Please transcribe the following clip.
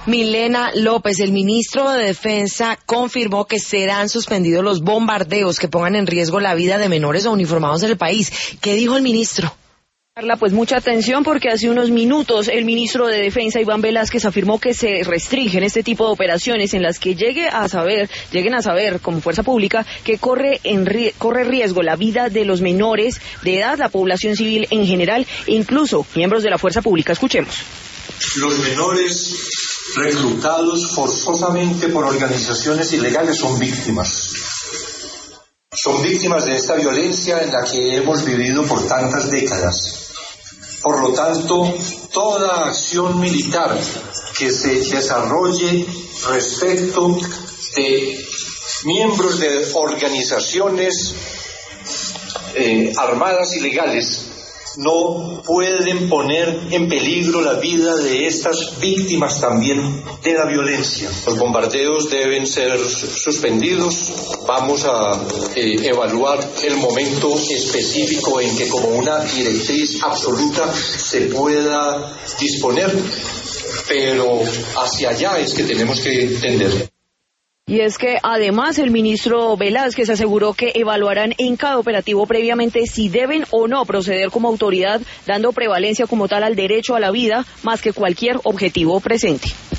Milena López, el ministro de Defensa, confirmó que serán suspendidos los bombardeos que pongan en riesgo la vida de menores o uniformados en el país. ¿Qué dijo el ministro? Pues mucha atención porque hace unos minutos el ministro de Defensa, Iván Velázquez, afirmó que se restringen este tipo de operaciones en las que lleguen a saber como fuerza pública que corre riesgo la vida de los menores de edad, la población civil en general, incluso miembros de la fuerza pública. Escuchemos. Los menores reclutados forzosamente por organizaciones ilegales son víctimas. Son víctimas de esta violencia en la que hemos vivido por tantas décadas. Por lo tanto, toda acción militar que se desarrolle respecto de miembros de organizaciones armadas ilegales no pueden poner en peligro la vida de estas víctimas también de la violencia. Los bombardeos deben ser suspendidos. Vamos a evaluar el momento específico en que como una directriz absoluta se pueda disponer, pero hacia allá es que tenemos que tender. Y es que además el ministro Velázquez aseguró que evaluarán en cada operativo previamente si deben o no proceder como autoridad, dando prevalencia como tal al derecho a la vida más que cualquier objetivo presente.